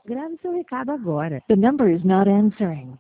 Grave seu recado agora. The number is not answering.